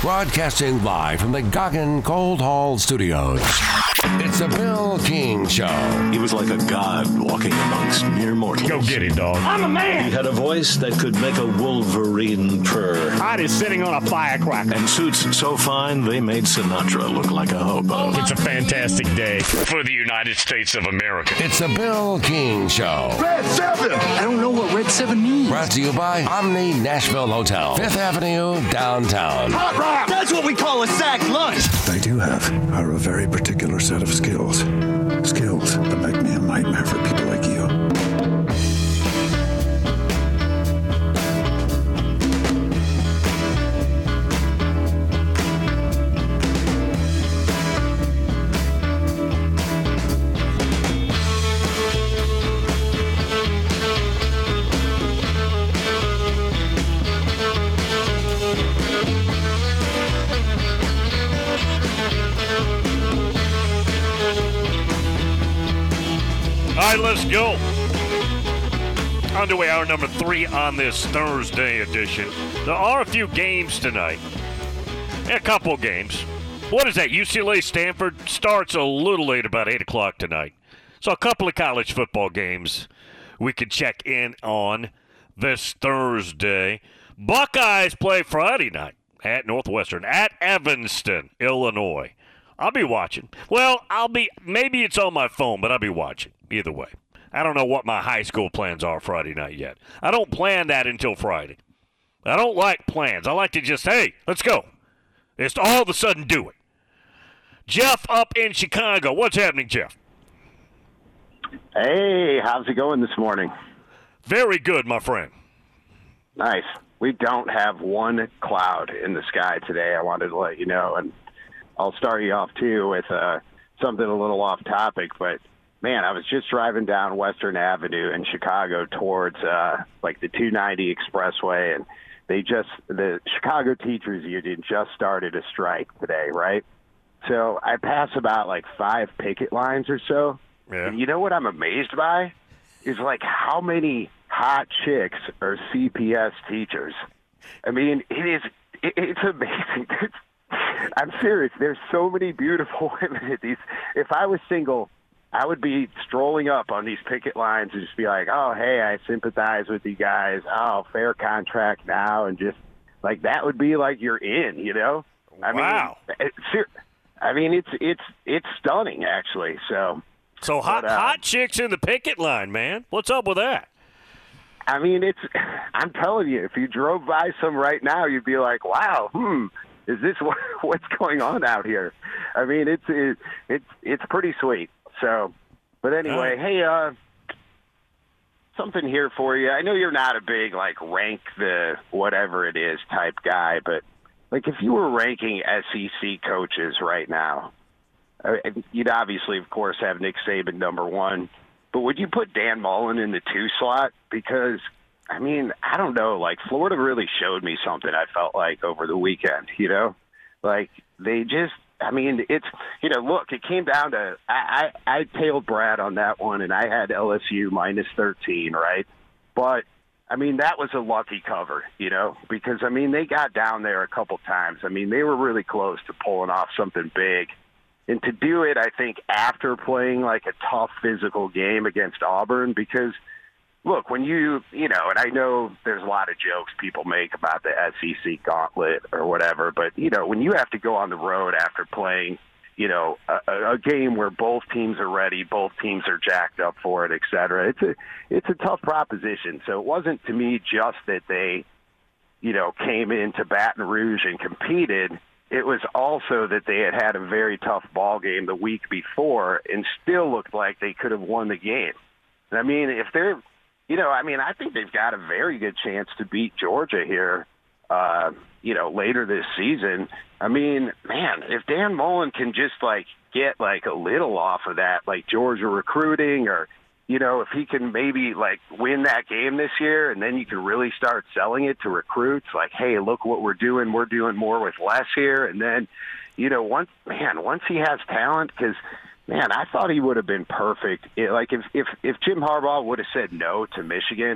Broadcasting live from the Goggin Cold Hall Studios. It's the Bill King Show. He was like a god walking amongst mere mortals. Go get it, dog. I'm a man. He had a voice that could make a wolverine purr. Heart is sitting on a firecracker. And suits so fine, they made Sinatra look like a hobo. It's a fantastic day for the United States of America. It's the Bill King Show. Red 7! I don't know what Red 7 means. Brought to you by Omni Nashville Hotel, 5th Avenue, downtown. Hot rock! That's what we call a sack lunch. I do have are a very particular set of skills. Skills that make me a nightmare for people like you. All right, let's go. Underway, hour number 3 on this Thursday edition. There are a few games tonight. A couple games. What is that? UCLA Stanford starts a little late, about 8 o'clock tonight. So a couple of college football games we could check in on this Thursday. Buckeyes play Friday night at Northwestern, at Evanston, Illinois. I'll be watching. Well, maybe it's on my phone, but I'll be watching. Either way. I don't know what my high school plans are Friday night yet. I don't plan that until Friday. I don't like plans. I like to just, hey, let's go. Just all of a sudden do it. Jeff up in Chicago. What's happening, Jeff? Hey, how's it going this morning? Very good, my friend. Nice. We don't have one cloud in the sky today. I wanted to let you know, and I'll start you off, too, with something a little off topic, but man, I was just driving down Western Avenue in Chicago towards like the 290 Expressway, and the Chicago Teachers Union just started a strike today, right? So I pass about like 5 picket lines or so. Yeah. And you know what I'm amazed by? Is like how many hot chicks are CPS teachers. I mean, it's amazing. I'm serious. There's so many beautiful women at these. If I was single, I would be strolling up on these picket lines and just be like, oh, hey, I sympathize with you guys. Oh, fair contract now. And just like that would be like you're in, you know? Wow. I mean, it's stunning, actually. So hot chicks in the picket line, man. What's up with that? I mean, I'm telling you, if you drove by some right now, you'd be like, wow, is this what's going on out here? I mean, it's pretty sweet. So, but anyway, hey, something here for you. I know you're not a big, like, rank the whatever it is type guy, but, like, if you were ranking SEC coaches right now, you'd obviously, of course, have Nick Saban number 1, but would you put Dan Mullen in the 2 slot? Because, I mean, I don't know, like, Florida really showed me something I felt like over the weekend, you know? Like, they just, I mean, it's, you know, look, it came down to, I tailed Brad on that one, and I had LSU minus 13, right? But, I mean, that was a lucky cover, you know, because, I mean, they got down there a couple times. I mean, they were really close to pulling off something big. And to do it, I think, after playing like a tough physical game against Auburn, because, look, when you know, and I know there's a lot of jokes people make about the SEC gauntlet or whatever, but, you know, when you have to go on the road after playing, you know, a game where both teams are ready, both teams are jacked up for it, et cetera, it's a tough proposition. So it wasn't, to me, just that they, you know, came into Baton Rouge and competed. It was also that they had a very tough ball game the week before and still looked like they could have won the game. And I mean, if they're, you know, I mean, I think they've got a very good chance to beat Georgia here, you know, later this season. I mean, man, if Dan Mullen can just, like, get, like, a little off of that, like Georgia recruiting, or, you know, if he can maybe, like, win that game this year, and then you can really start selling it to recruits, like, hey, look what we're doing more with less here. And then, you know, once he has talent, because, man, I thought he would have been perfect. Like, if Jim Harbaugh would have said no to Michigan,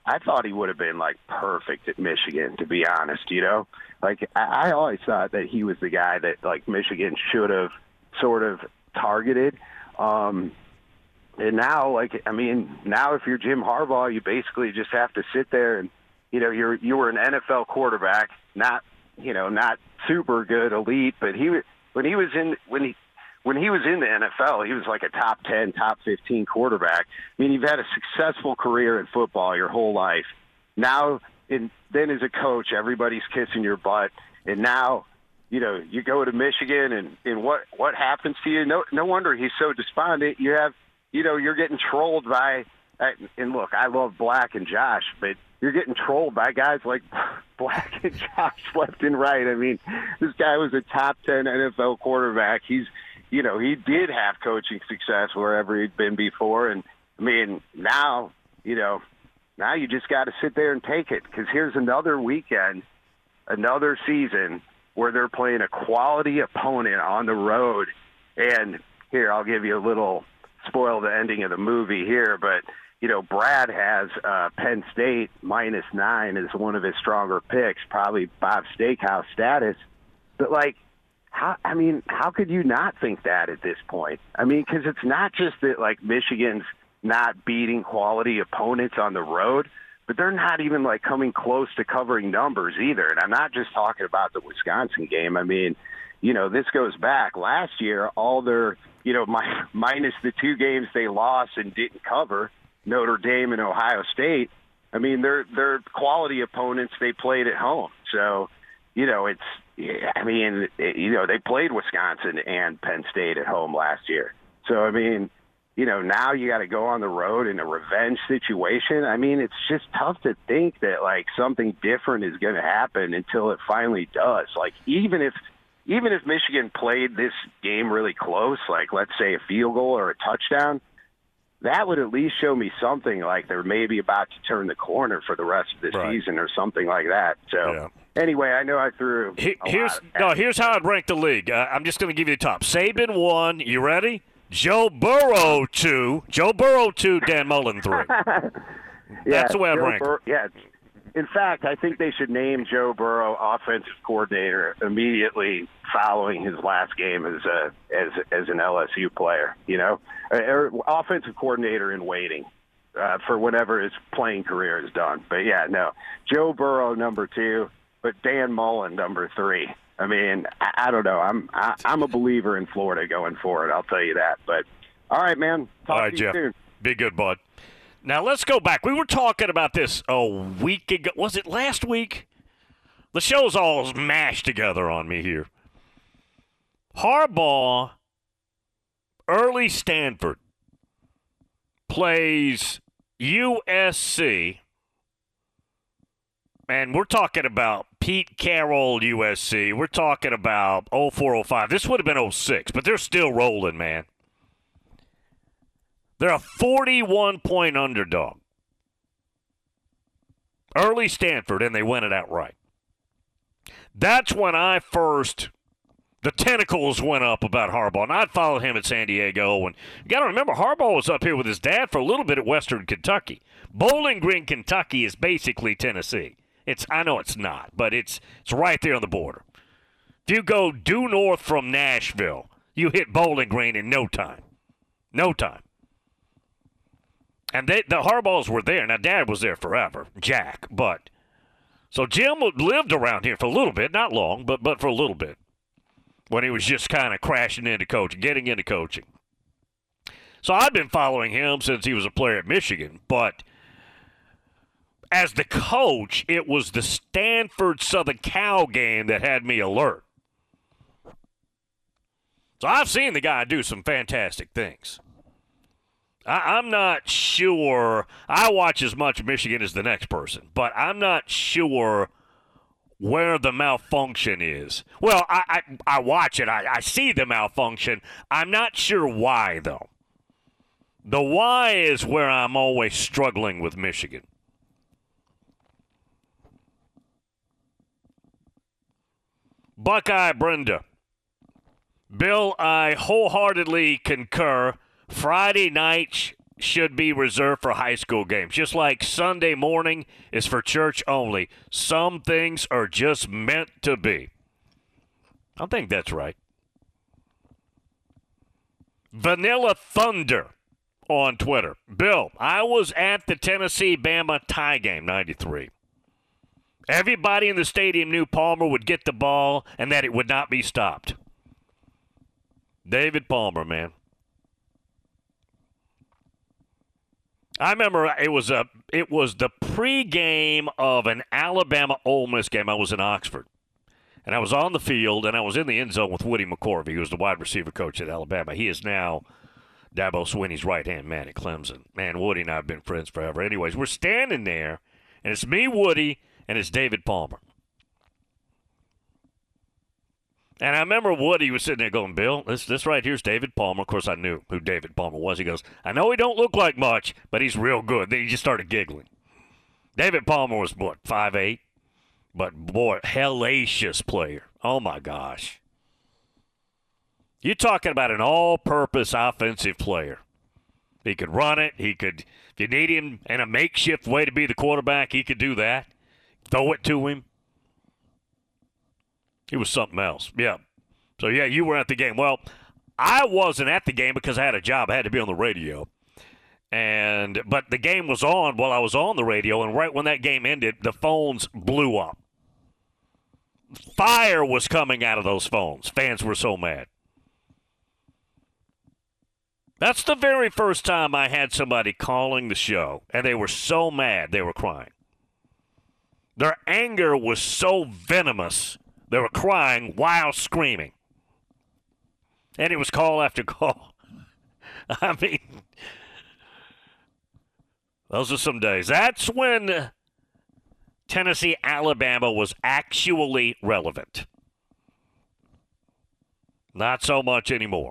I thought he would have been, like, perfect at Michigan, to be honest, you know? Like, I always thought that he was the guy that, like, Michigan should have sort of targeted. And now, like, I mean, now if you're Jim Harbaugh, you basically just have to sit there and, you know, you were an NFL quarterback, not super good, elite, but when he was in the NFL, he was like a top 10, top 15 quarterback. I mean, you've had a successful career in football your whole life. Now, then as a coach, everybody's kissing your butt, and now, you know, you go to Michigan, and what happens to you? No wonder he's so despondent. You're getting trolled by. And look, I love Black and Josh, but you're getting trolled by guys like Black and Josh left and right. I mean, this guy was a top 10 NFL quarterback. He did have coaching success wherever he'd been before. And, I mean, now you just got to sit there and take it, because here's another weekend, another season where they're playing a quality opponent on the road. And here, I'll give you a little spoil the ending of the movie here, but you know, Brad has Penn State -9 as one of his stronger picks, probably Bob Steakhouse status. But, like, how could you not think that at this point? I mean, because it's not just that, like, Michigan's not beating quality opponents on the road, but they're not even, like, coming close to covering numbers either. And I'm not just talking about the Wisconsin game. I mean, you know, this goes back. Last year, all their, you know, minus the 2 games they lost and didn't cover, Notre Dame and Ohio State, I mean, they're quality opponents they played at home. So, you know, they played Wisconsin and Penn State at home last year. So, I mean, you know, now you got to go on the road in a revenge situation. I mean, it's just tough to think that, like, something different is going to happen until it finally does. Like, even if Michigan played this game really close, like, let's say a field goal or a touchdown, that would at least show me something, like they're maybe about to turn the corner for the rest of the season or something like that. So, Anyway, I know I threw Here's how I'd rank the league. I'm just going to give you the top. Saban 1. You ready? Joe Burrow 2. Joe Burrow 2. Dan Mullen 3. That's the way I'd rank. In fact, I think they should name Joe Burrow offensive coordinator immediately following his last game as an LSU player, you know, or offensive coordinator in waiting for whatever his playing career is done. But, yeah, no, Joe Burrow number 2, but Dan Mullen number 3. I mean, I don't know. I'm a believer in Florida going forward, I'll tell you that. But, all right, man. Talk to you Jeff. soon. Be good, bud. Now, let's go back. We were talking about this a week ago. Was it last week? The show's all mashed together on me here. Harbaugh, early Stanford, plays USC, and we're talking about Pete Carroll, USC. We're talking about 04-05. This would have been 06, but they're still rolling, man. They're a 41-point underdog. Early Stanford, and they win it outright. That's when the tentacles went up about Harbaugh, and I'd followed him at San Diego. And you got to remember, Harbaugh was up here with his dad for a little bit at Western Kentucky. Bowling Green, Kentucky is basically Tennessee. I know it's not, but it's right there on the border. If you go due north from Nashville, you hit Bowling Green in no time. No time. And the Harbaughs were there. Now, Dad was there forever, Jack. But so Jim lived around here for a little bit, not long, but for a little bit, when he was just kind of crashing into coaching, getting into coaching. So I've been following him since he was a player at Michigan. But as the coach, it was the Stanford Southern Cal game that had me alert. So I've seen the guy do some fantastic things. I'm not sure. I watch as much Michigan as the next person, but I'm not sure where the malfunction is. Well, I watch it. I see the malfunction. I'm not sure why, though. The why is where I'm always struggling with Michigan. Buckeye Brenda. Bill, I wholeheartedly concur. Friday night should be reserved for high school games. Just like Sunday morning is for church only. Some things are just meant to be. I think that's right. Vanilla Thunder on Twitter. Bill, I was at the Tennessee-Bama tie game, 93. Everybody in the stadium knew Palmer would get the ball and that it would not be stopped. David Palmer, man. I remember it was the pregame of an Alabama-Ole Miss game. I was in Oxford. And I was on the field, and I was in the end zone with Woody McCorvey, who was the wide receiver coach at Alabama. He is now Dabo Swinney's right-hand man at Clemson. Man, Woody and I have been friends forever. Anyways, we're standing there, and it's me, Woody, and it's David Palmer. And I remember Woody was sitting there going, Bill, this right here is David Palmer. Of course, I knew who David Palmer was. He goes, I know he don't look like much, but he's real good. Then he just started giggling. David Palmer was, 5'8"? But, boy, hellacious player. Oh, my gosh. You're talking about an all-purpose offensive player. He could run it. He could, if you need him in a makeshift way to be the quarterback, he could do that. Throw it to him. He was something else. Yeah. So, yeah, you were at the game. Well, I wasn't at the game because I had a job. I had to be on the radio. But the game was on while I was on the radio, and right when that game ended, the phones blew up. Fire was coming out of those phones. Fans were so mad. That's the very first time I had somebody calling the show, and they were so mad they were crying. Their anger was so venomous, they were crying while screaming. And it was call after call. I mean, those are some days. That's when Tennessee, Alabama was actually relevant. Not so much anymore.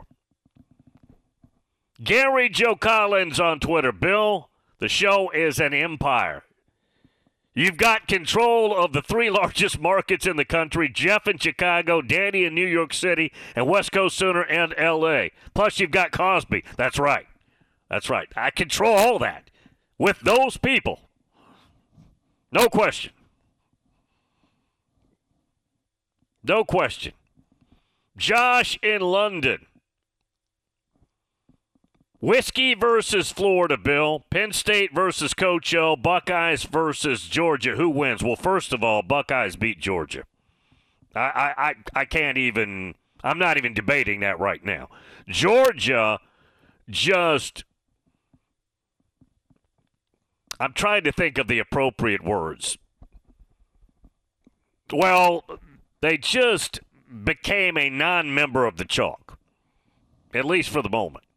Gary Joe Collins on Twitter. Bill, the show is an empire. You've got control of the three largest markets in the country, Jeff in Chicago, Danny in New York City, and West Coast Sooner and L.A. Plus, you've got Cosby. That's right. That's right. I control all that with those people. No question. No question. Josh in London. Whiskey versus Florida, Bill. Penn State versus Coach O. Buckeyes versus Georgia. Who wins? Well, first of all, Buckeyes beat Georgia. I can't even – I'm not even debating that right now. Georgia just – I'm trying to think of the appropriate words. Well, they just became a non-member of the chalk, at least for the moment.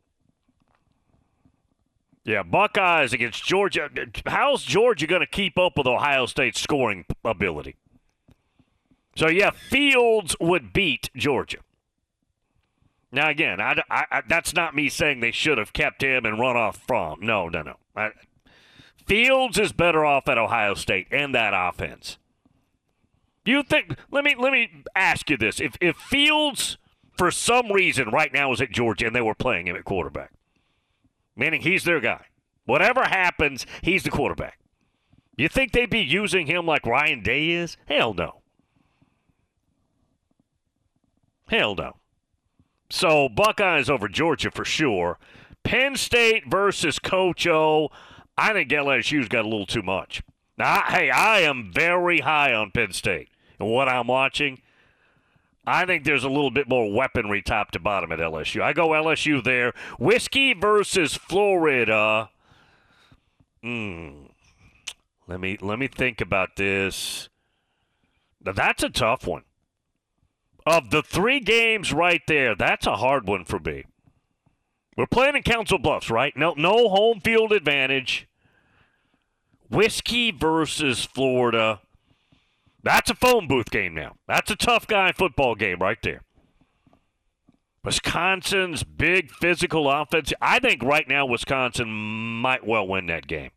Yeah, Buckeyes against Georgia. How's Georgia going to keep up with Ohio State's scoring ability? So, yeah, Fields would beat Georgia. Now, again, I that's not me saying they should have kept him and run off from. No. Fields is better off at Ohio State and that offense. You think? Let me ask you this: If Fields, for some reason, right now is at Georgia and they were playing him at quarterback, meaning he's their guy, whatever happens, he's the quarterback. You think they'd be using him like Ryan Day is? Hell no. Hell no. So Buckeyes over Georgia for sure. Penn State versus Coach O. I think LSU's got a little too much. Now, I am very high on Penn State. And what I'm watching, I think there's a little bit more weaponry top to bottom at LSU. I go LSU there. Whiskey versus Florida. Let me think about this. Now, that's a tough one. Of the three games right there, that's a hard one for me. We're playing in Council Bluffs, right? No home field advantage. Whiskey versus Florida. That's a phone booth game now. That's a tough guy football game right there. Wisconsin's big physical offense. I think right now Wisconsin might well win that game.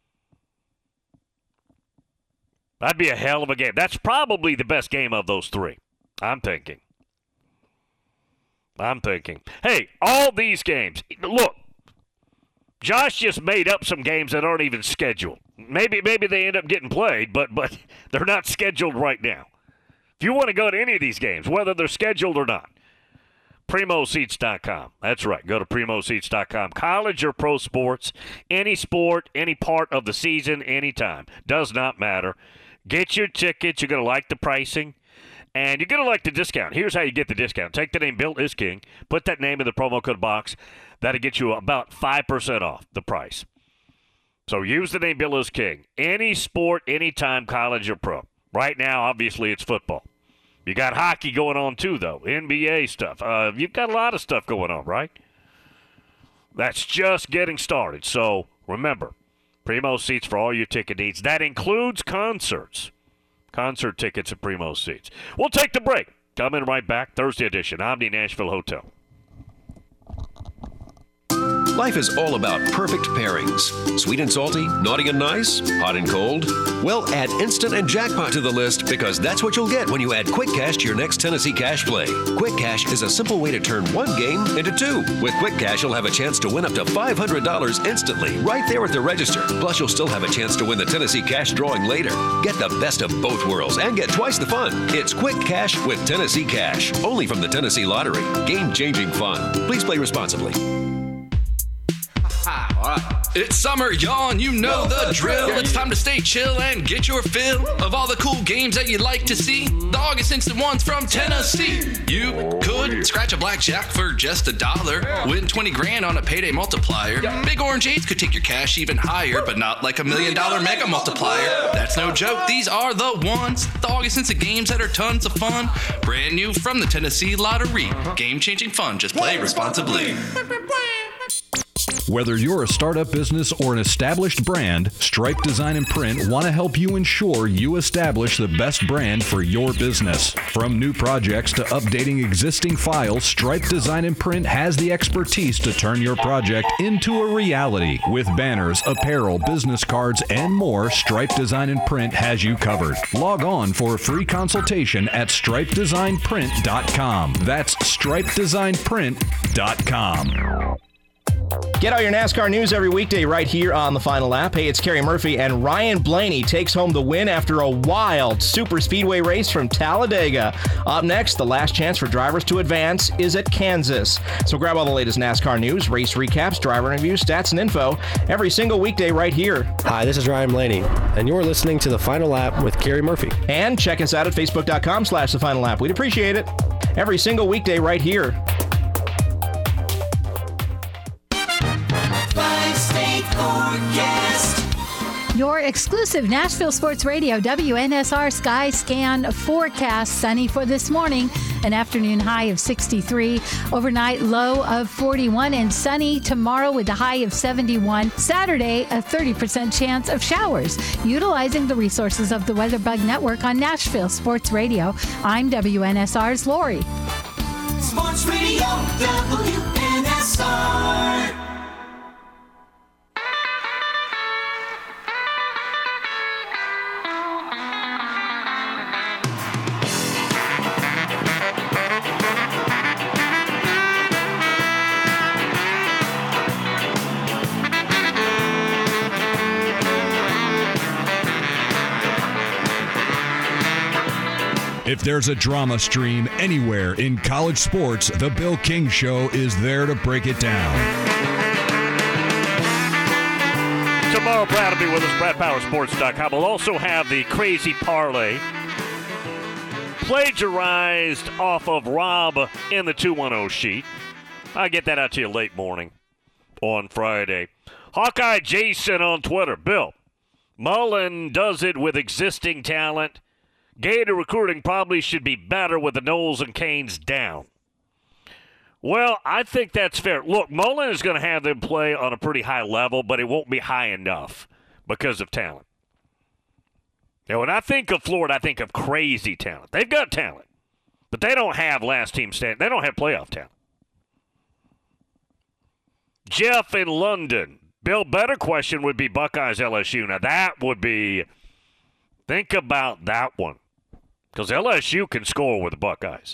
That'd be a hell of a game. That's probably the best game of those three. I'm thinking. Hey, all these games. Look, Josh just made up some games that aren't even scheduled. Maybe they end up getting played, but they're not scheduled right now. If you want to go to any of these games, whether they're scheduled or not, PrimoSeats.com. That's right. Go to PrimoSeats.com. College or pro sports, any sport, any part of the season, anytime. Does not matter. Get your tickets. You're going to like the pricing, and you're going to like the discount. Here's how you get the discount. Take the name Bill is King. Put that name in the promo code box. That'll get you about 5% off the price. So use the name Bill is King. Any sport, anytime, college or pro. Right now, obviously, it's football. You got hockey going on, too, though. NBA stuff. You've got a lot of stuff going on, right? That's just getting started. So, remember, Primo Seats for all your ticket needs. That includes concerts. Concert tickets at Primo Seats. We'll take the break. Coming right back. Thursday edition, Omni Nashville Hotel. Life is all about perfect pairings. Sweet and salty, naughty and nice, hot and cold. Well, add Instant and Jackpot to the list because that's what you'll get when you add Quick Cash to your next Tennessee Cash play. Quick Cash is a simple way to turn one game into two. With Quick Cash, you'll have a chance to win up to $500 instantly right there at the register. Plus, you'll still have a chance to win the Tennessee Cash drawing later. Get the best of both worlds and get twice the fun. It's Quick Cash with Tennessee Cash. Only from the Tennessee Lottery. Game-changing fun. Please play responsibly. All right. It's summer, y'all, and you know the drill. It's time to stay chill and get your fill of all the cool games that you'd like to see. The August Instant ones from Tennessee. You could scratch a blackjack for just $1, win 20 grand on a payday multiplier. Big Orange 8s could take your cash even higher, but not like $1 million mega multiplier. That's no joke. These are the ones. The August Instant games that are tons of fun. Brand new from the Tennessee Lottery. Game-changing fun. Just play responsibly. Whether you're a startup business or an established brand, Stripe Design and Print want to help you ensure you establish the best brand for your business. From new projects to updating existing files, Stripe Design and Print has the expertise to turn your project into a reality. With banners, apparel, business cards, and more, Stripe Design and Print has you covered. Log on for a free consultation at stripedesignprint.com. That's stripedesignprint.com. Get all your NASCAR news every weekday right here on The Final Lap. Hey, it's Kerry Murphy, and Ryan Blaney takes home the win after a wild super speedway race from Talladega. Up next, the last chance for drivers to advance is at Kansas. So grab all the latest NASCAR news, race recaps, driver interviews, stats, and info every single weekday right here. Hi, this is Ryan Blaney, and you're listening to The Final Lap with Kerry Murphy. And check us out at facebook.com/The Final Lap. We'd appreciate it. Every single weekday right here. Your exclusive Nashville Sports Radio WNSR Sky Scan forecast. Sunny for this morning, an afternoon high of 63, overnight low of 41, and sunny tomorrow with a high of 71. Saturday, a 30% chance of showers. Utilizing the resources of the WeatherBug Network on Nashville Sports Radio, I'm WNSR's Lori. Sports Radio WNSR. If there's a drama stream anywhere in college sports, the Bill King Show is there to break it down. Tomorrow, proud to be with us, BradPowerSports.com. We'll also have the crazy parlay plagiarized off of Rob in the 210 sheet. I'll get that out to you late morning on Friday. Hawkeye Jason on Twitter. Bill, Mullen does it with existing talent. Gator recruiting probably should be better with the Knowles and Canes down. Well, I think that's fair. Look, Mullen is going to have them play on a pretty high level, but it won't be high enough because of talent. Now, when I think of Florida, I think of crazy talent. They've got talent, but they don't have last team stand. They don't have playoff talent. Jeff in London. Bill, better question would be Buckeyes LSU. Now, that would be, think about that one. Because LSU can score with the Buckeyes.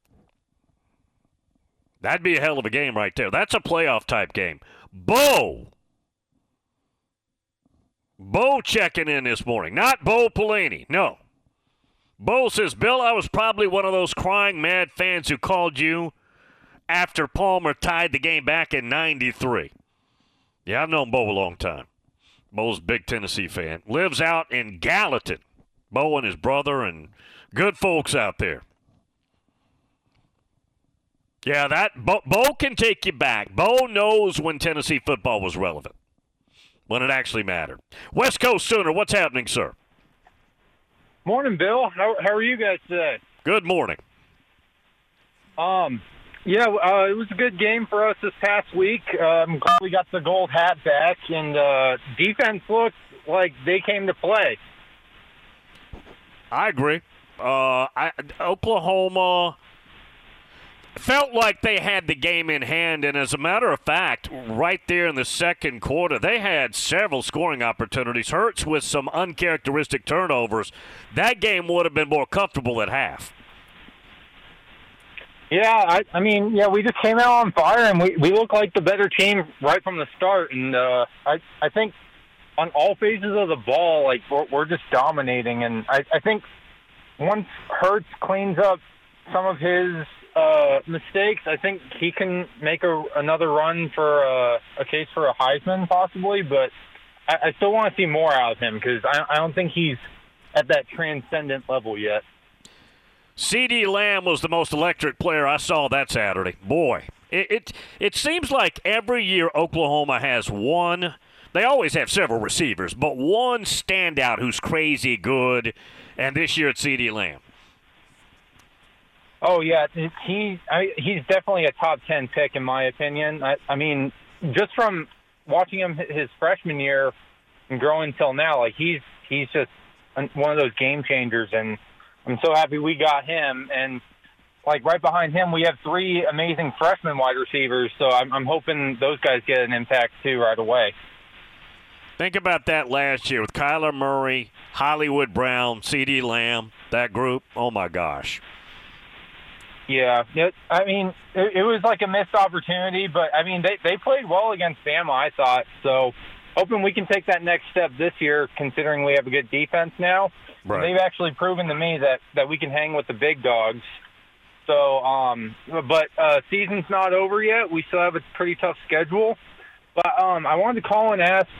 That'd be a hell of a game right there. That's a playoff type game. Bo Bo checking in this morning. Not Bo Pelini. No. Bo says, Bill, I was probably one of those crying mad fans who called you after Palmer tied the game back in 93. Yeah, I've known Bo a long time. Bo's a big Tennessee fan. Lives out in Gallatin. Bo and his brother and good folks out there. Yeah, that Bo can take you back. Bo knows when Tennessee football was relevant, when it actually mattered. West Coast Sooner, what's happening, sir? Morning, Bill. How are you guys today? Good morning. It was a good game for us this past week. I'm glad we got the gold hat back, and defense looked like they came to play. I agree. Oklahoma felt like they had the game in hand, and as a matter of fact, right there in the second quarter, they had several scoring opportunities. Hurts with some uncharacteristic turnovers. That game would have been more comfortable at half. Yeah, we just came out on fire, and we looked like the better team right from the start. And I think on all phases of the ball, like we're just dominating. And I think once Hurts cleans up some of his mistakes, I think he can make another run for a case for a Heisman possibly. But I still want to see more out of him because I don't think he's at that transcendent level yet. CeeDee Lamb was the most electric player I saw that Saturday. Boy, it seems like every year Oklahoma has one. They always have several receivers, but one standout who's crazy good, and this year it's CeeDee Lamb. Oh, yeah, he's definitely a top 10 pick in my opinion. I mean, just from watching him his freshman year and growing till now, like he's just one of those game changers, and I'm so happy we got him. And like right behind him, we have three amazing freshman wide receivers. So I'm hoping those guys get an impact too right away. Think about that last year with Kyler Murray, Hollywood Brown, CeeDee Lamb, that group. Oh my gosh. Yeah, I mean, it was like a missed opportunity, but I mean, they played well against Bama, I thought. So hoping we can take that next step this year, considering we have a good defense now. Right. They've actually proven to me that we can hang with the big dogs. So, but season's not over yet. We still have a pretty tough schedule. But I wanted to call and ask.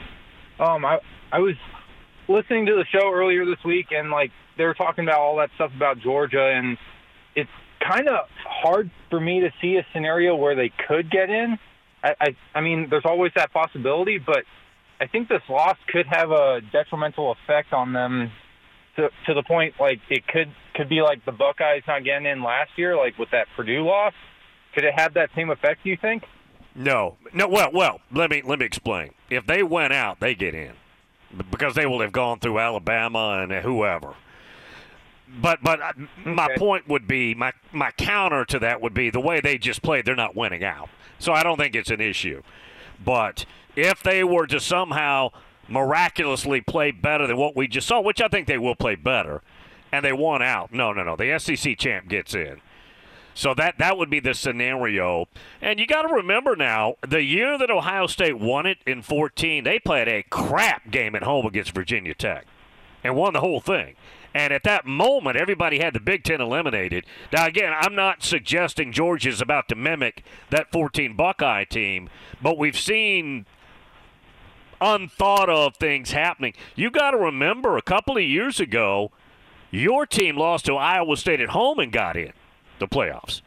I was listening to the show earlier this week, and like they were talking about all that stuff about Georgia, and it's kind of hard for me to see a scenario where they could get in. I mean, there's always that possibility, but I think this loss could have a detrimental effect on them to the point like it could be like the Buckeyes not getting in last year, like with that Purdue loss. Could it have that same effect, do you think? No. Well, let me explain. If they went out, they get in because they will have gone through Alabama and whoever. But my point would be, my counter to that would be the way they just played, they're not winning out. So I don't think it's an issue. But if they were to somehow miraculously play better than what we just saw, which I think they will play better, and they won out, no. The SEC champ gets in. So that would be the scenario. And you got to remember now, the year that Ohio State won it in 2014, they played a crap game at home against Virginia Tech and won the whole thing. And at that moment, everybody had the Big Ten eliminated. Now, again, I'm not suggesting Georgia's about to mimic that 14 Buckeye team, but we've seen unthought of things happening. You got to remember, a couple of years ago, your team lost to Iowa State at home and got in the playoffs.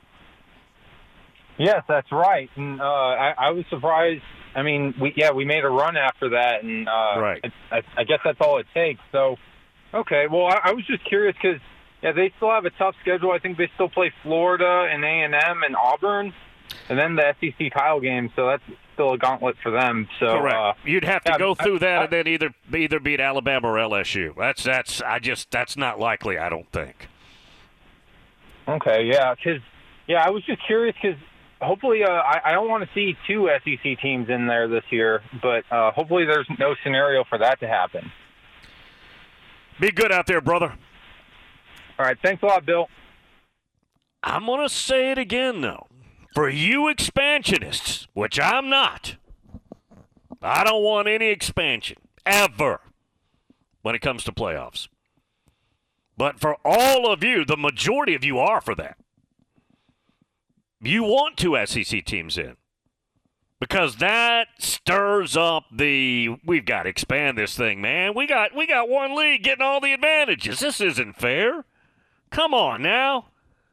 Yes, that's right. And I was surprised. I mean, we made a run after that, and right. I guess that's all it takes. So, okay. Well, I was just curious because they still have a tough schedule. I think they still play Florida and A&M and Auburn, and then the SEC title game. So that's still a gauntlet for them. So correct. You'd have to go through that and then either beat Alabama or LSU. That's not likely, I don't think. Okay, yeah, because I was just curious because hopefully I don't want to see two SEC teams in there this year, but hopefully there's no scenario for that to happen. Be good out there, brother. All right, thanks a lot, Bill. I'm going to say it again, though. For you expansionists, which I'm not, I don't want any expansion, ever. when it comes to playoffs. But for all of you, the majority of you are for that. You want 2 SEC teams in. Because that stirs up we've got to expand this thing, man. We got one league getting all the advantages. This isn't fair. Come on now.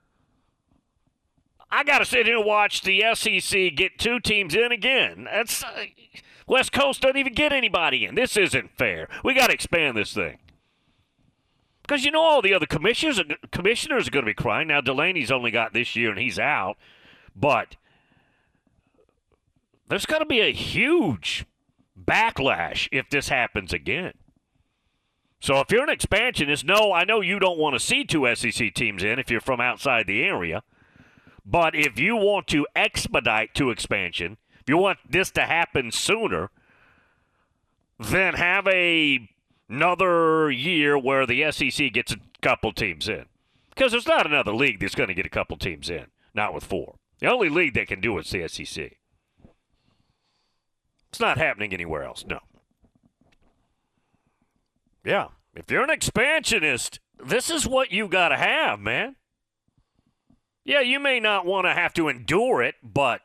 I got to sit here and watch the SEC get 2 teams in again. That's West Coast doesn't even get anybody in. This isn't fair. We got to expand this thing. Because all the other commissioners are going to be crying. Now, Delaney's only got this year and he's out. But there's going to be a huge backlash if this happens again. So if you're an expansionist, no, I know you don't want to see 2 SEC teams in if you're from outside the area. But if you want to expedite to expansion, if you want this to happen sooner, then have another year where the SEC gets a couple teams in. Because there's not another league that's going to get a couple teams in, not with 4. The only league that can do it is the SEC. It's not happening anywhere else, no. Yeah, if you're an expansionist, this is what you got to have, man. Yeah, you may not want to have to endure it, but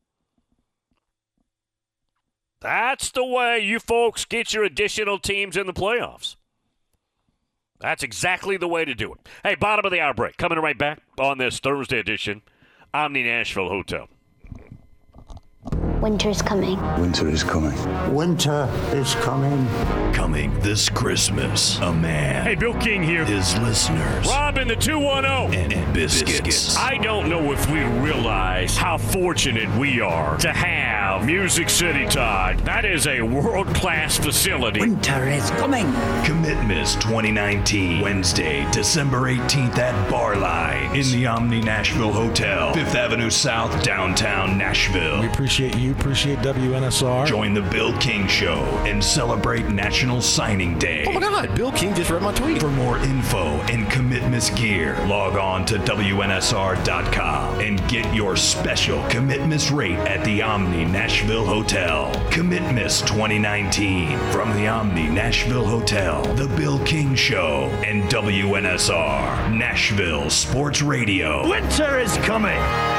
that's the way you folks get your additional teams in the playoffs. That's exactly the way to do it. Hey, bottom of the hour break. Coming right back on this Thursday edition, Omni Nashville Hotel. Winter's coming. Winter is coming. Winter is coming. Coming this Christmas, a man. Hey, Bill King here. His listeners. Rob in the 210. And biscuits. I don't know if we realize how fortunate we are to have Music City, Todd. That is a world-class facility. Winter is coming. Commit-Miss 2019. Wednesday, December 18th at Barline in the Omni Nashville Hotel. 5th Avenue South, downtown Nashville. We appreciate you. Appreciate WNSR. Join the Bill King Show and celebrate National Signing Day. Oh my God, Bill King just read my tweet. For more info and Commit-Miss gear, log on to WNSR.com and get your special Commit-Miss rate at the Omni Nashville Hotel. Commit-Miss 2019 from the Omni Nashville Hotel, the Bill King Show, and WNSR, Nashville Sports Radio. Winter is coming.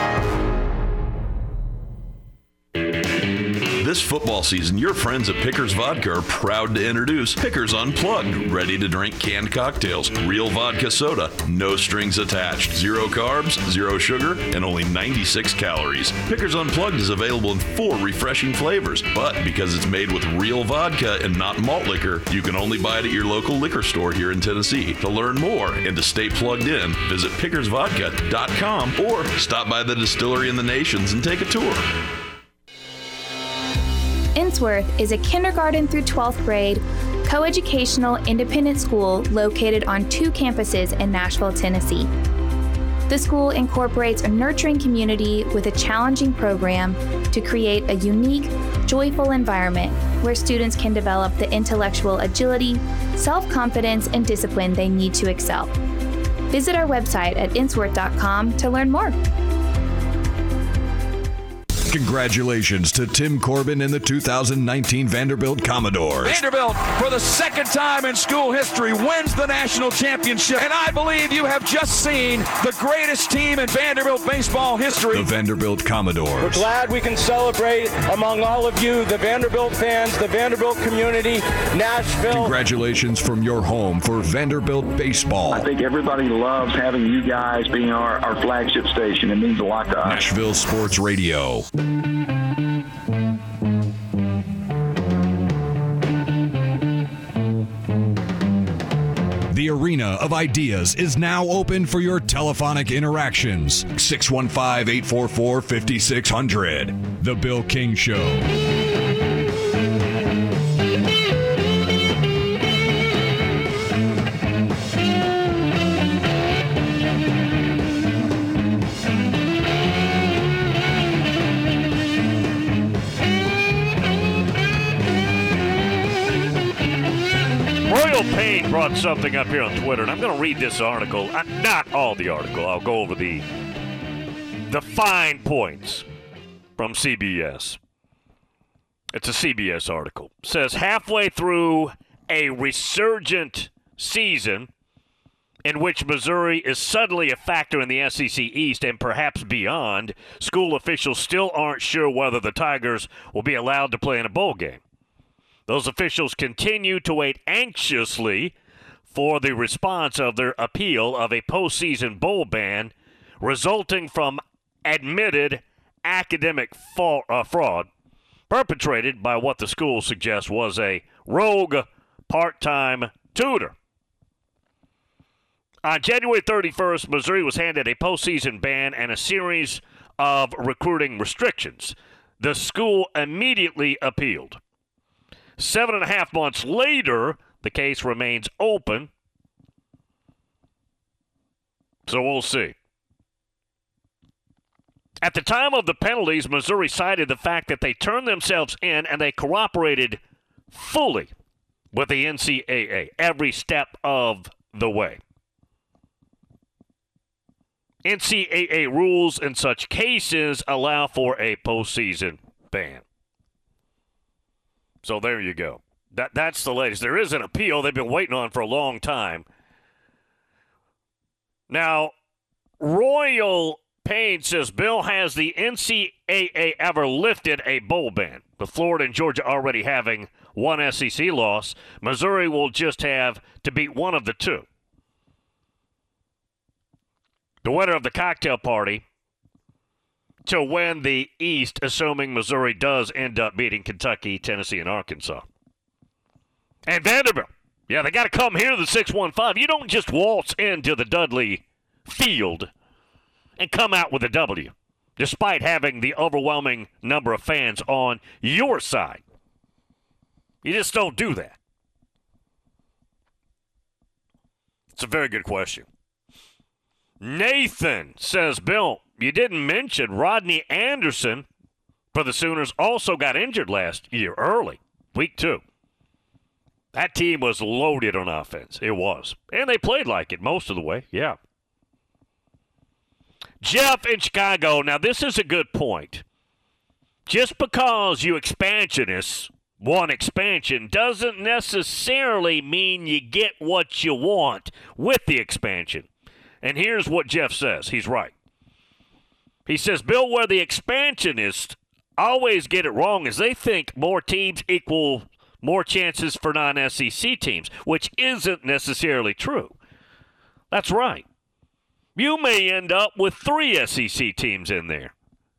This football season, your friends at Pickers Vodka are proud to introduce Pickers Unplugged, ready-to-drink canned cocktails, real vodka soda, no strings attached, 0 carbs, 0 sugar, and only 96 calories. Pickers Unplugged is available in 4 refreshing flavors, but because it's made with real vodka and not malt liquor, you can only buy it at your local liquor store here in Tennessee. To learn more and to stay plugged in, visit PickersVodka.com or stop by the distillery in the Nations and take a tour. Innsworth is a kindergarten through 12th grade, coeducational independent school located on 2 campuses in Nashville, Tennessee. The school incorporates a nurturing community with a challenging program to create a unique, joyful environment where students can develop the intellectual agility, self-confidence, and discipline they need to excel. Visit our website at innsworth.com to learn more. Congratulations to Tim Corbin and the 2019 Vanderbilt Commodores. Vanderbilt, for the second time in school history, wins the national championship. And I believe you have just seen the greatest team in Vanderbilt baseball history. The Vanderbilt Commodores. We're glad we can celebrate among all of you, the Vanderbilt fans, the Vanderbilt community, Nashville. Congratulations from your home for Vanderbilt baseball. I think everybody loves having you guys being our flagship station. It means a lot to us. Nashville Sports Radio. The arena of ideas is now open for your telephonic interactions. 615-844-5600. The Bill King Show. Payne brought something up here on Twitter, and I'm going to read this article. Not all the article. I'll go over the fine points from CBS. It's a CBS article. It says halfway through a resurgent season in which Missouri is suddenly a factor in the SEC East and perhaps beyond, school officials still aren't sure whether the Tigers will be allowed to play in a bowl game. Those officials continue to wait anxiously for the response of their appeal of a postseason bowl ban resulting from admitted academic fraud perpetrated by what the school suggests was a rogue part-time tutor. On January 31st, Missouri was handed a postseason ban and a series of recruiting restrictions. The school immediately appealed. 7.5 months later, the case remains open, so we'll see. At the time of the penalties, Missouri cited the fact that they turned themselves in and they cooperated fully with the NCAA every step of the way. NCAA rules in such cases allow for a postseason ban. So there you go. That's the latest. There is an appeal they've been waiting on for a long time. Now, Royal Payne says, Bill, has the NCAA ever lifted a bowl ban? With Florida and Georgia already having one SEC loss, Missouri will just have to beat one of the two. The winner of the cocktail party to win the East, assuming Missouri does end up beating Kentucky, Tennessee, and Arkansas. And Vanderbilt. Yeah, they got to come here to the 615. You don't just waltz into the Dudley Field and come out with a W, despite having the overwhelming number of fans on your side. You just don't do that. It's a very good question. Nathan says, Bill, you didn't mention Rodney Anderson for the Sooners also got injured last year early, week 2. That team was loaded on offense. It was. And they played like it most of the way, yeah. Jeff in Chicago, now this is a good point. Just because you expansionists want expansion doesn't necessarily mean you get what you want with the expansion. And here's what Jeff says. He's right. He says, Bill, where the expansionists always get it wrong is they think more teams equal more chances for non-SEC teams, which isn't necessarily true. That's right. You may end up with 3 SEC teams in there.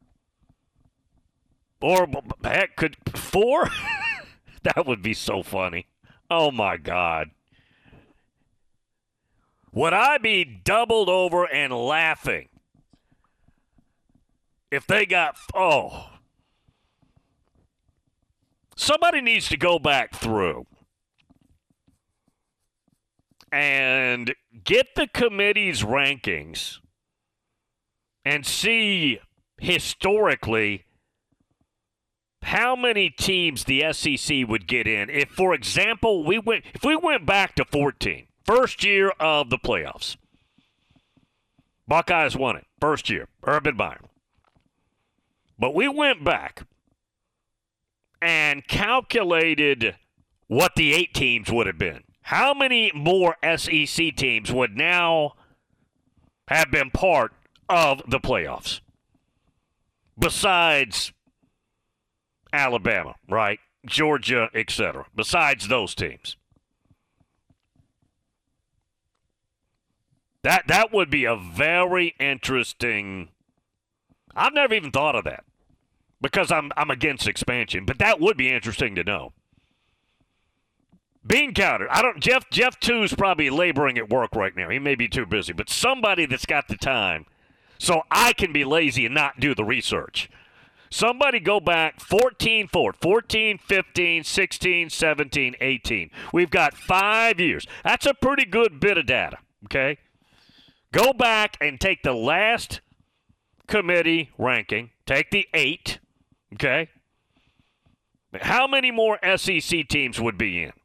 Or, heck, could 4? That would be so funny. Oh, my God. Would I be doubled over and laughing if they got, somebody needs to go back through and get the committee's rankings and see historically how many teams the SEC would get in. If, for example, we went back to 14, first year of the playoffs. Buckeyes won it, first year, Urban Meyer. But we went back and calculated what the 8 teams would have been. How many more SEC teams would now have been part of the playoffs besides Alabama, right? Georgia, etc. Besides those teams. That would be a very interesting. I've never even thought of that because I'm against expansion, but that would be interesting to know. Bean counter. Jeff 2's probably laboring at work right now. He may be too busy, but somebody that's got the time so I can be lazy and not do the research. Somebody go back 14 forward, 14, 15, 16, 17, 18. We've got 5 years. That's a pretty good bit of data, okay? Go back and take the last committee ranking. Take the 8, okay? How many more SEC teams would be in?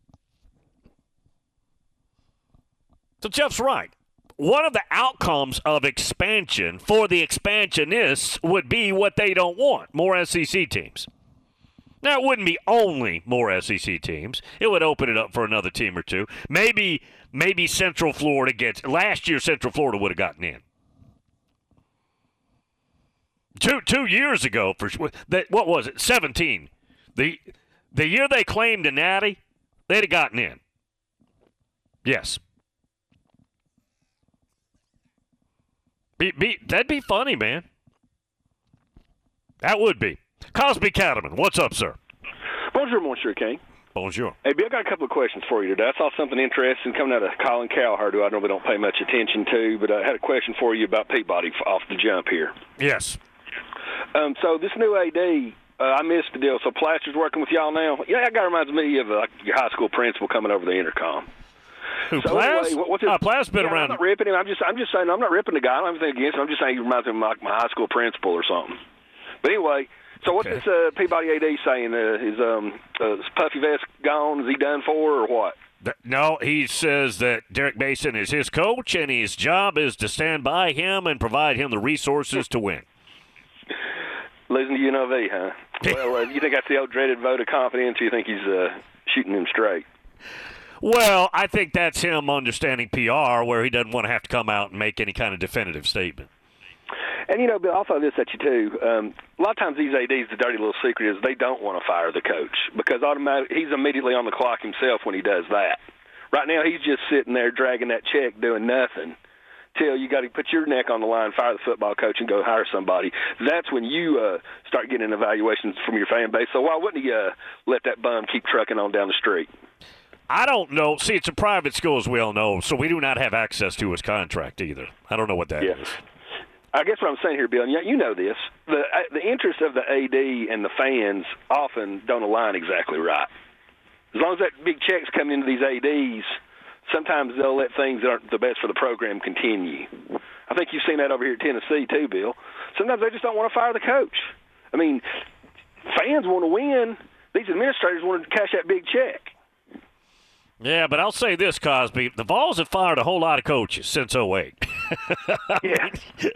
So Jeff's right. One of the outcomes of expansion for the expansionists would be what they don't want, more SEC teams. Now, it wouldn't be only more SEC teams. It would open it up for another team or two. Maybe Central Florida gets – last year Central Florida would have gotten in. Two years ago, for what was it, 17. The year they claimed a natty, they'd have gotten in. Yes. That'd be funny, man. That would be. Cosby Cattleman, what's up, sir? Bonjour, Monsieur King. Bonjour. Hey, Bill, I got a couple of questions for you today. I saw something interesting coming out of Colin Cowherd, who I normally don't pay much attention to, but I had a question for you about Peabody off the jump here. Yes. So this new AD, I missed the deal. So Plaster's working with y'all now? Yeah, that guy reminds me of your high school principal coming over the intercom. Who, Plas? Anyway, Plas been around. I'm not ripping him. I'm just saying I'm not ripping the guy. I don't have anything against him. I'm just saying he reminds me of my high school principal or something. But anyway, so what's this Peabody AD saying? Is Puffy Vest gone? Is he done for or what? No, he says that Derek Mason is his coach, and his job is to stand by him and provide him the resources to win. Losing to UNLV, huh? Well, you think that's the old dreaded vote of confidence, or you think he's shooting him straight? Well, I think that's him understanding PR, where he doesn't want to have to come out and make any kind of definitive statement. And, Bill, I'll throw this at you, too. A lot of times these ADs, the dirty little secret is they don't want to fire the coach because he's immediately on the clock himself when he does that. Right now, he's just sitting there dragging that check, doing nothing. Till you got to put your neck on the line, fire the football coach, and go hire somebody. That's when you start getting evaluations from your fan base. So why wouldn't he let that bum keep trucking on down the street? I don't know. See, it's a private school, as we all know, so we do not have access to his contract either. I don't know what that is. I guess what I'm saying here, Bill, and you know this, the interests of the AD and the fans often don't align exactly right. As long as that big check's coming into these ADs, sometimes they'll let things that aren't the best for the program continue. I think you've seen that over here at Tennessee too, Bill. Sometimes they just don't want to fire the coach. I mean, fans want to win. These administrators want to cash that big check. Yeah, but I'll say this, Cosby. The Vols have fired a whole lot of coaches since 2008. Yeah.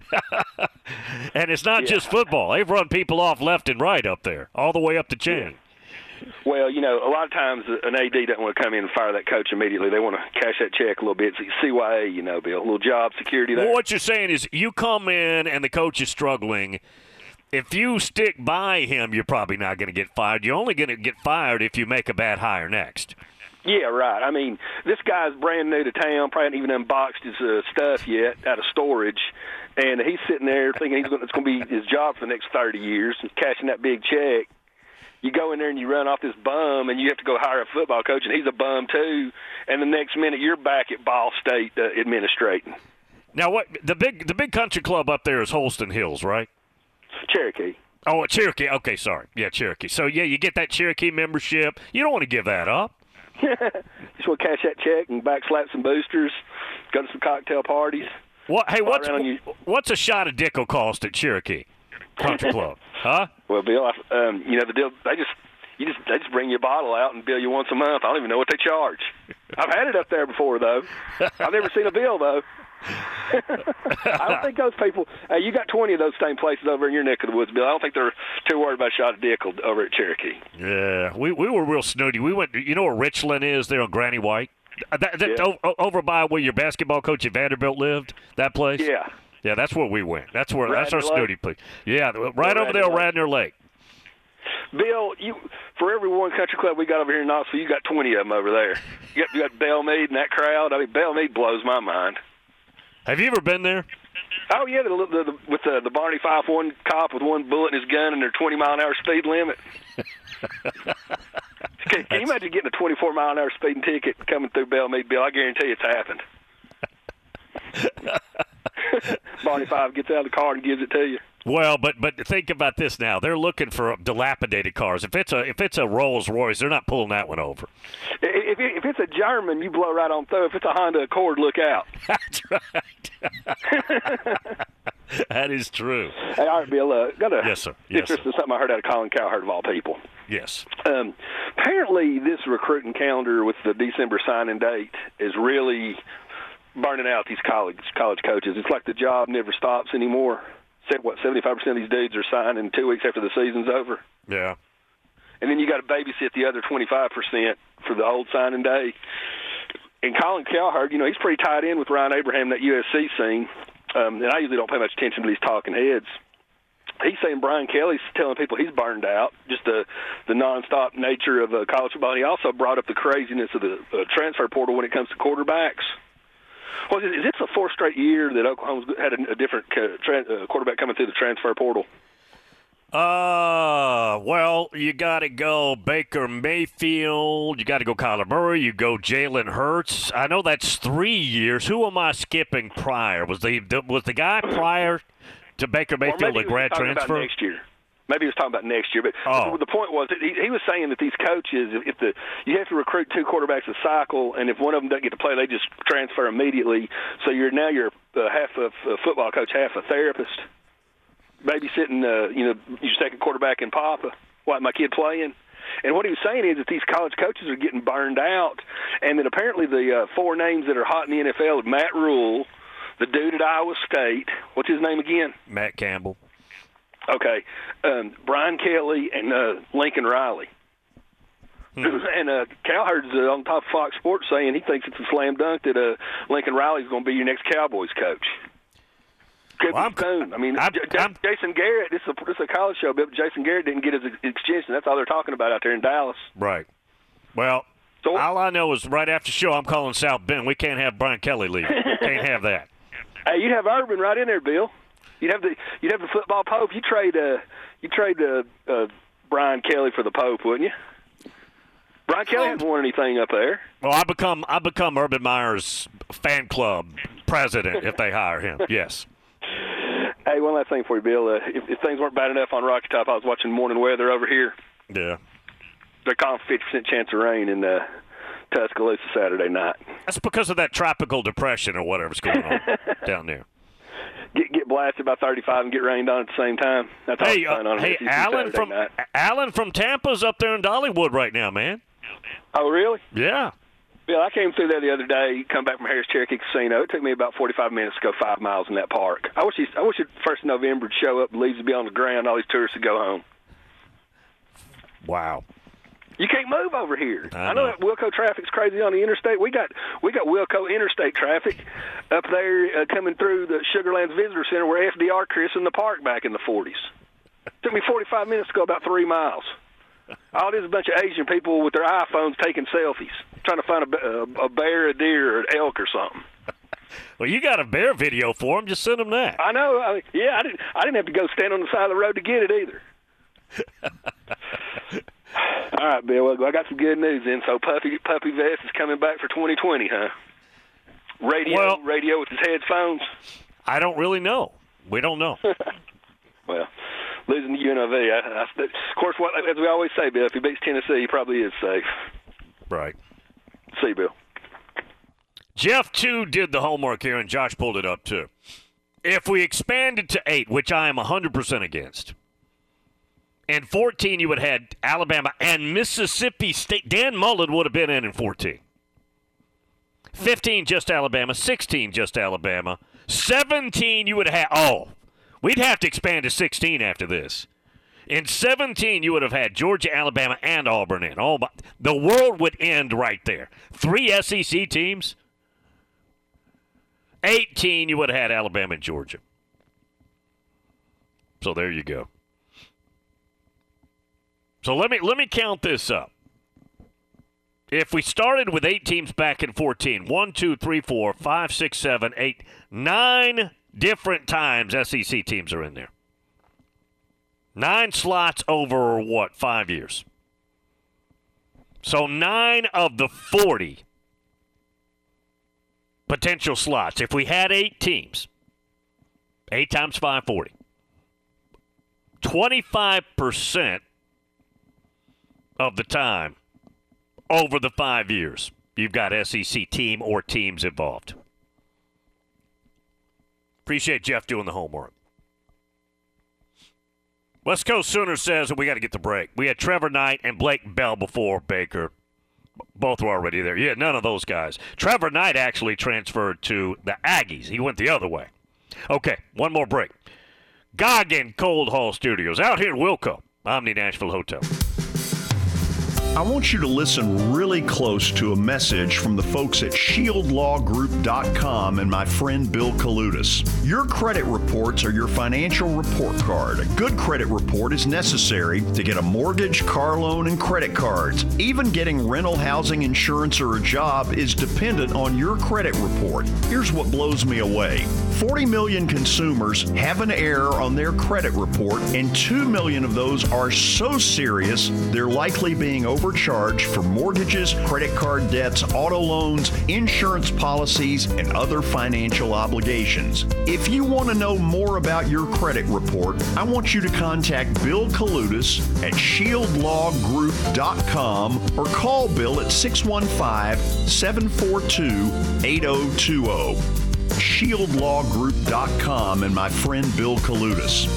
And it's not just football. They've run people off left and right up there, all the way up the chain. Well, a lot of times an AD doesn't want to come in and fire that coach immediately. They want to cash that check a little bit. CYA, Bill, a little job security there. Well, what you're saying is you come in and the coach is struggling. If you stick by him, you're probably not going to get fired. You're only going to get fired if you make a bad hire next. Yeah, right. I mean, this guy's brand new to town, probably hasn't even unboxed his stuff yet out of storage, and he's sitting there thinking it's going to be his job for the next 30 years, cashing that big check. You go in there and you run off this bum, and you have to go hire a football coach, and he's a bum too. And the next minute, you're back at Ball State administrating. Now, what the big country club up there is Holston Hills, right? Cherokee. Oh, Cherokee. Okay, sorry. Yeah, Cherokee. So yeah, you get that Cherokee membership. You don't want to give that up. Just want to cash that check and backslap some boosters, go to some cocktail parties. What? Hey, what's a shot of Dickel cost at Cherokee Country Club? Huh? Well, Bill, the deal they just bring you a bottle out and bill you once a month. I don't even know what they charge. I've had it up there before though. I've never seen a bill though. I don't think those people. You got 20 of those same places over in your neck of the woods, Bill. I don't think they're too worried about a shot of Dickel over at Cherokee. Yeah, we were real snooty. We went. You know where Richland is there on Granny White? Over by where your basketball coach at Vanderbilt lived. That place. Yeah. Yeah, that's where we went. That's our snooty place. Yeah, right over there, Radnor Lake. Bill, for every one country club we got over here in Knoxville, you got 20 of them over there. You got Bellmead and that crowd. I mean, Bellmead blows my mind. Have you ever been there? Oh, yeah, with the Barney 5-1 cop with one bullet in his gun and their 20-mile-an-hour speed limit. Can you imagine getting a 24-mile-an-hour speeding ticket coming through Bellmead, Bill? I guarantee it's happened. Barney 5 gets out of the car and gives it to you. Well, but think about this now. They're looking for dilapidated cars. If it's a Rolls Royce, they're not pulling that one over. If it's a German, you blow right on through. If it's a Honda Accord, look out. That's right. That is true. Hey, all right, Bill. Yes, sir. Yes, sir. Something I heard out of Colin Cowherd of all people. Yes. Apparently, this recruiting calendar with the December signing date is really burning out these college coaches. It's like the job never stops anymore. 75% of these dudes are signing 2 weeks after the season's over. Yeah. and then you got to babysit the other 25% for the old signing day. And Colin Cowherd, you know, he's pretty tied in with Ryan Abraham, that USC scene. And I usually don't pay much attention to these talking heads. He's saying Brian Kelly's telling people he's burned out, just the nonstop nature of college football. And he also brought up the craziness of the transfer portal when it comes to quarterbacks. Well, is this the fourth straight year that Oklahoma's had a different quarterback coming through the transfer portal? Well, you got to go Baker Mayfield. You got to go Kyler Murray. You go Jalen Hurts. I know that's 3 years. Who am I skipping prior? Was the guy prior to Baker Mayfield a grad transfer? About next year. Maybe he was talking about next year. But the point was that he was saying that these coaches, you have to recruit 2 quarterbacks a cycle, and if one of them doesn't get to play, they just transfer immediately. So you're half a football coach, half a therapist. Babysitting, your second quarterback in Papa. What, my kid playing? And what he was saying is that these college coaches are getting burned out, and that apparently the 4 names that are hot in the NFL, Matt Rule, the dude at Iowa State, what's his name again? Matt Campbell. Okay. Brian Kelly and Lincoln Riley. And Cowherd's on top of Fox Sports saying he thinks it's a slam dunk that Lincoln Riley's going to be your next Cowboys coach. Could be soon. I mean, Jason Garrett, this is a college show, but Jason Garrett didn't get his extension. That's all they're talking about out there in Dallas. Right. Well, all I know is right after the show, I'm calling South Bend. We can't have Brian Kelly leave. Can't have that. Hey, you'd have Urban right in there, Bill. You'd have the football Pope. You trade Brian Kelly for the Pope, wouldn't you? Brian Kelly hasn't won anything up there. Well, I become Urban Meyer's fan club president if they hire him. Yes. Hey, one last thing for you, Bill. If things weren't bad enough on Rocky Top, I was watching morning weather over here. Yeah. They're calling 50% chance of rain in Tuscaloosa Saturday night. That's because of that tropical depression or whatever's going on down there. Get blasted by 35 and get rained on at the same time. That's all on Alan from Tampa's up there in Dollywood right now, man. Oh, really? Yeah. Bill, I came through there the other day, come back from Harris Cherokee Casino. It took me about 45 minutes to go 5 miles in that park. I wish it 1st of November would show up, leaves would be on the ground, all these tourists would go home. Wow. You can't move over here. I know that Wilco traffic's crazy on the interstate. We got Wilco interstate traffic up there coming through the Sugarlands Visitor Center where FDR christened the park back in the 40s. It took me 45 minutes to go about 3 miles. All this is a bunch of Asian people with their iPhones taking selfies, trying to find a bear, a deer, or an elk or something. Well, you got a bear video for them. Just send them that. I know. I didn't have to go stand on the side of the road to get it either. All right, Bill. Well, I got some good news then. So Puppy Vest is coming back for 2020, huh? Radio with his headphones. I don't really know. We don't know. Well, losing to UNLV. Of course, as we always say, Bill, if he beats Tennessee, he probably is safe. Right. See you, Bill. Jeff, too, did the homework here, and Josh pulled it up, too. If we expanded to 8, which I am 100% against, in 14 you would have had Alabama and Mississippi State. Dan Mullen would have been in 14. 15, just Alabama. 16, just Alabama. 17, you would have we'd have to expand to 16 after this. In 17, you would have had Georgia, Alabama, and Auburn in. The world would end right there. 3 SEC teams. 18, you would have had Alabama and Georgia. So there you go. So let me count this up. If we started with 8 teams back in 14, 1, 2, 3, 4, 5, 6, 7, 8, 9 different times SEC teams are in there. 9 slots over, 5 years. So 9 of the 40 potential slots. If we had 8 teams, 8 times 5, 40. 25% of the time over the 5 years, you've got SEC team or teams involved. Appreciate Jeff doing the homework. West Coast Sooners says that we got to get the break. We had Trevor Knight and Blake Bell before Baker. Both were already there. Yeah, none of those guys. Trevor Knight actually transferred to the Aggies. He went the other way. Okay, one more break. Goggin Cold Haul Studios out here in Wilco, Omni Nashville Hotel. I want you to listen really close to a message from the folks at ShieldLawGroup.com and my friend Bill Kaludis. Your credit reports are your financial report card. A good credit report is necessary to get a mortgage, car loan, and credit cards. Even getting rental housing insurance or a job is dependent on your credit report. Here's what blows me away. 40 million consumers have an error on their credit report, and 2 million of those are so serious they're likely being overcharged for mortgages, credit card debts, auto loans, insurance policies, and other financial obligations. If you want to know more about your credit report, I want you to contact Bill Kaludis at ShieldLawGroup.com or call Bill at 615-742-8020. ShieldLawGroup.com and my friend Bill Kaludis.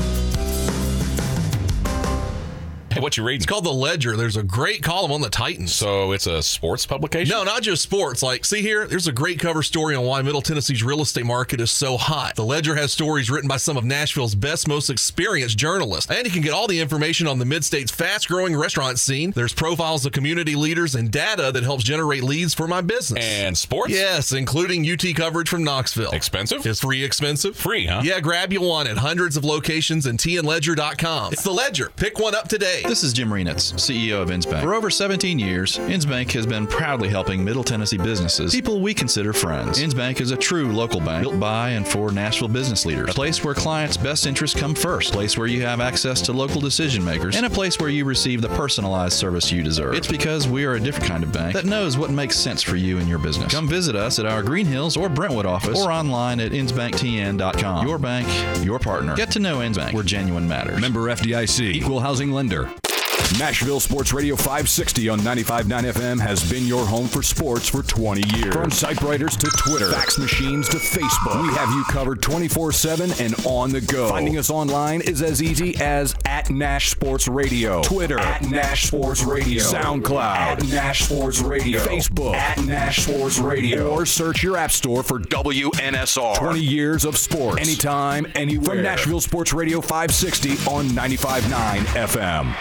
Hey, what you reading? It's called The Ledger. There's a great column on the Titans. So it's a sports publication? No, not just sports. Like, see here, there's a great cover story on why Middle Tennessee's real estate market is so hot. The Ledger has stories written by some of Nashville's best, most experienced journalists. And you can get all the information on the Mid-State's fast-growing restaurant scene. There's profiles of community leaders and data that helps generate leads for my business. And sports? Yes, including UT coverage from Knoxville. Expensive? It's free expensive. Free, huh? Yeah, grab you one at hundreds of locations and tnledger.com. It's The Ledger. Pick one up today. This is Jim Renitz, CEO of Innsbank. For over 17 years, Innsbank has been proudly helping Middle Tennessee businesses, people we consider friends. Innsbank is a true local bank built by and for Nashville business leaders. A place where clients' best interests come first. A place where you have access to local decision makers. And a place where you receive the personalized service you deserve. It's because we are a different kind of bank that knows what makes sense for you and your business. Come visit us at our Green Hills or Brentwood office or online at insbanktn.com. Your bank, your partner. Get to know Innsbank, where genuine matters. Member FDIC, equal housing lender. Nashville Sports Radio 560 on 95.9 FM has been your home for sports for 20 years. From site writers to Twitter, fax machines to Facebook, we have you covered 24/7 and on the go. Finding us online is as easy as @Nash Sports Radio, Twitter @Nash Sports Radio, SoundCloud @Nash Sports Radio, Facebook @Nash Sports Radio, or search your app store for WNSR. 20 years of sports, anytime, anywhere. From Nashville Sports Radio 560 on 95.9 FM.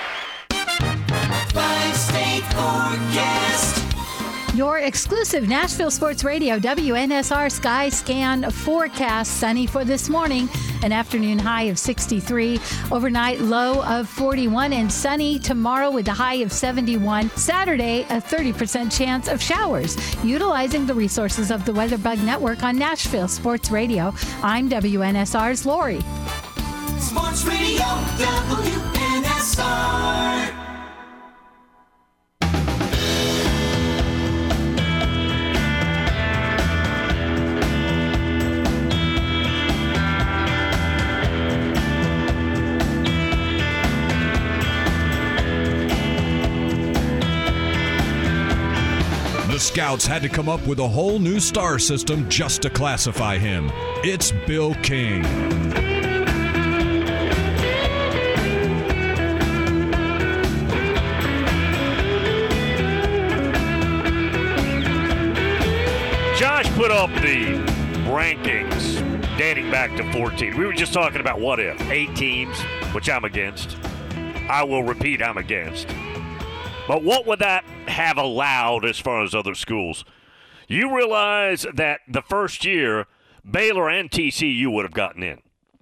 Five-state forecast. Your exclusive Nashville Sports Radio WNSR Sky Scan forecast. Sunny for this morning, an afternoon high of 63, overnight low of 41, and sunny tomorrow with a high of 71. Saturday, a 30% chance of showers. Utilizing the resources of the WeatherBug Network on Nashville Sports Radio, I'm WNSR's Lori. Sports Radio WNSR. The Scouts had to come up with a whole new star system just to classify him. It's Bill King. Josh put up the rankings dating back to 14. We were just talking about what if. 8 teams, which I'm against. I will repeat, I'm against. But what would that have allowed as far as other schools? You realize that the first year, Baylor and TCU would have gotten in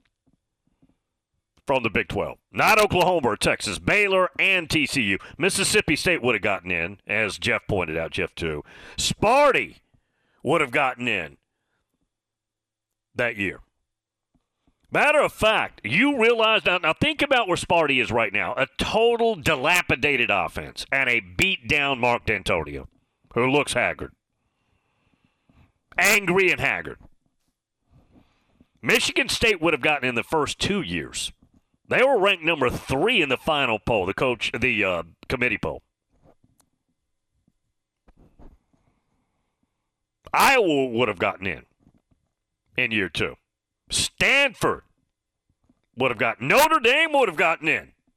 from the Big 12. Not Oklahoma or Texas. Baylor and TCU. Mississippi State would have gotten in, as Jeff pointed out, Jeff too. Sparty would have gotten in that year. Matter of fact, you realize now think about where Sparty is right now. A total dilapidated offense and a beat-down Mark D'Antonio, who looks haggard. Angry and haggard. Michigan State would have gotten in the first 2 years. They were ranked number 3 in the final poll, the committee poll. Iowa would have gotten in year 2. Stanford would have gotten. Notre Dame would have gotten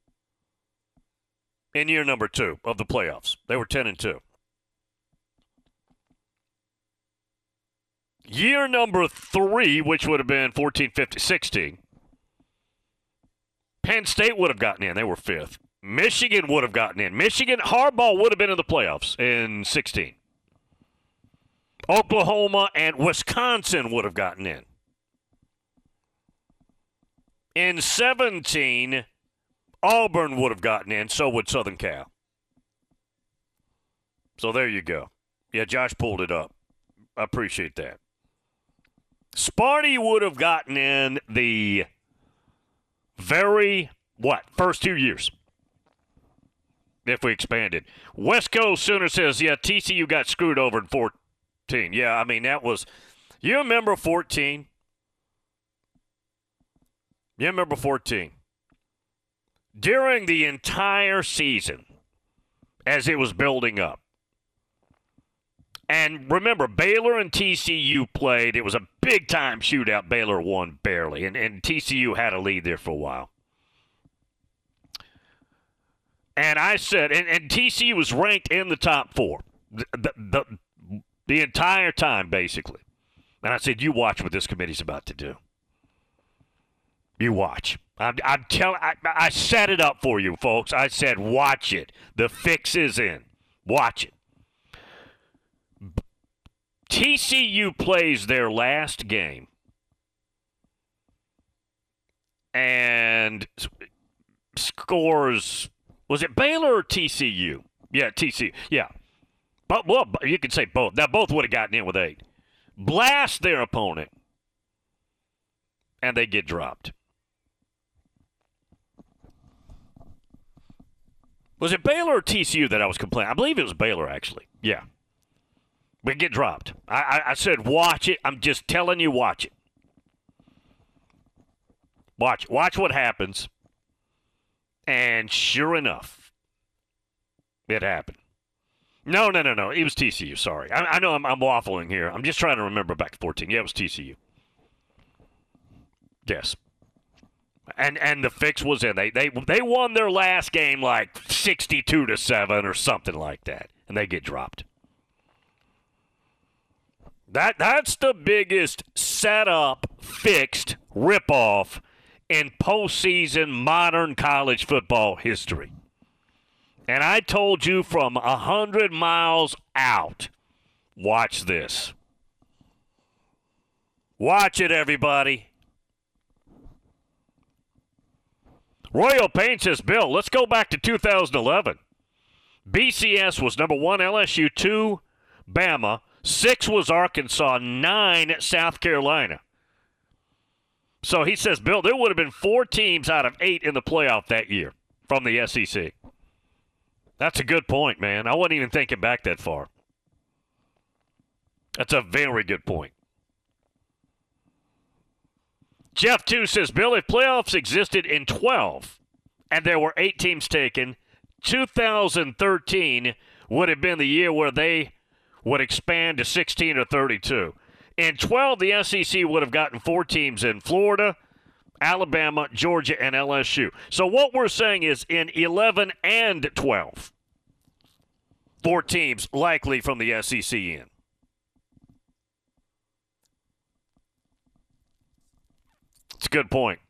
in year number 2 of the playoffs. They were 10-2. Year number 3, which would have been 14, 15, 16. Penn State would have gotten in. They were 5th. Michigan would have gotten in. Harbaugh would have been in the playoffs in 16. Oklahoma and Wisconsin would have gotten in. In 17, Auburn would have gotten in, so would Southern Cal. So there you go. Yeah, Josh pulled it up. I appreciate that. Sparty would have gotten in the first 2 years, if we expanded. West Coast Sooner says, yeah, TCU got screwed over in 14. Yeah, I mean, that was – you remember 14? You remember 14? During the entire season, as it was building up, and remember, Baylor and TCU played. It was a big-time shootout. Baylor won barely, and TCU had a lead there for a while. And I said, and TCU was ranked in the top 4 the entire time, basically. And I said, you watch what this committee's about to do. You watch. I set it up for you, folks. I said, watch it. The fix is in. Watch it. TCU plays their last game and scores, was it Baylor or TCU? Yeah, TCU. Yeah. But well, you could say both. Now, both would have gotten in with 8. Blast their opponent, and they get dropped. Was it Baylor or TCU that I was complaining? I believe it was Baylor, actually. Yeah. We get dropped. I said, watch it. I'm just telling you, watch it. Watch what happens. And sure enough, it happened. No. It was TCU. Sorry. I know I'm waffling here. I'm just trying to remember back to 14. Yeah, it was TCU. Yes. And the fix was in. They won their last game like 62-7 or something like that. And they get dropped. That's the biggest setup, fixed, ripoff in postseason modern college football history. And I told you from 100 miles out, watch this. Watch it, everybody. Royal Payne says, Bill, let's go back to 2011. BCS was number 1, LSU 2, Bama. 6 was Arkansas, 9 South Carolina. So he says, Bill, there would have been 4 teams out of 8 in the playoff that year from the SEC. That's a good point, man. I wasn't even thinking back that far. That's a very good point. Jeff 2 says, Bill, if playoffs existed in 12 and there were 8 teams taken, 2013 would have been the year where they would expand to 16 or 32. In 12, the SEC would have gotten 4 teams in Florida, Alabama, Georgia, and LSU. So what we're saying is in 11 and 12, 4 teams likely from the SEC in. It's a good point.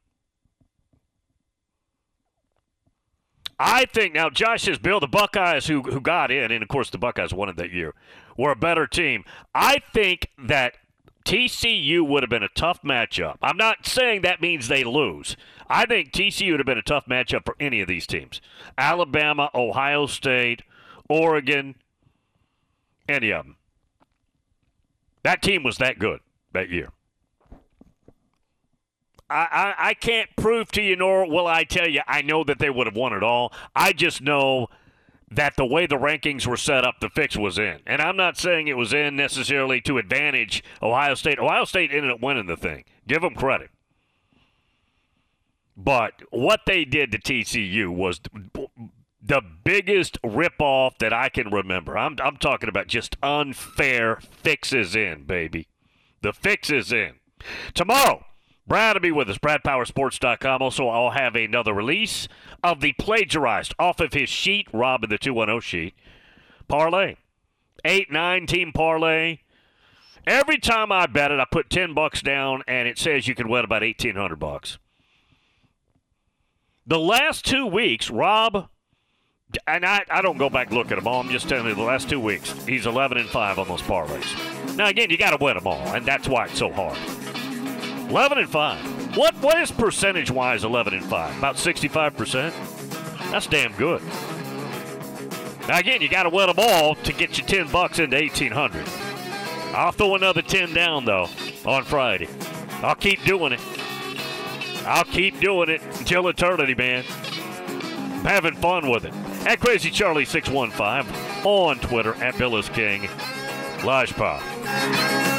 I think, now Josh says, Bill, the Buckeyes who got in, and of course the Buckeyes won it that year, were a better team. I think that TCU would have been a tough matchup. I'm not saying that means they lose. I think TCU would have been a tough matchup for any of these teams. Alabama, Ohio State, Oregon, any of them. That team was that good that year. I can't prove to you, nor will I tell you I know that they would have won it all. I just know that the way the rankings were set up, the fix was in. And I'm not saying it was in necessarily to advantage Ohio State. Ohio State ended up winning the thing. Give them credit. But what they did to TCU was the biggest ripoff that I can remember. I'm talking about just unfair fixes in, baby. The fix is in. Tomorrow, Brad will be with us, BradPowerSports.com. Also, I'll have another release of the plagiarized off of his sheet, Rob in the 210 sheet, parlay. 8-9 team parlay. Every time I bet it, I put $10 down, and it says you can win about $1,800. The last 2 weeks, Rob And I don't go back and look at them all. I'm just telling you, the last 2 weeks, he's 11-5 on those parlays. Now, again, you got to win them all, and that's why it's so hard. 11-5. What is percentage-wise 11-5? About 65%? That's damn good. Now, again, you got to win them all to get you $10 into $1,800. I'll throw another 10 down, though, on Friday. I'll keep doing it. I'll keep doing it until eternity, man. I'm having fun with it. At Crazy Charlie 615 on Twitter, at Bill is King. Lajpah.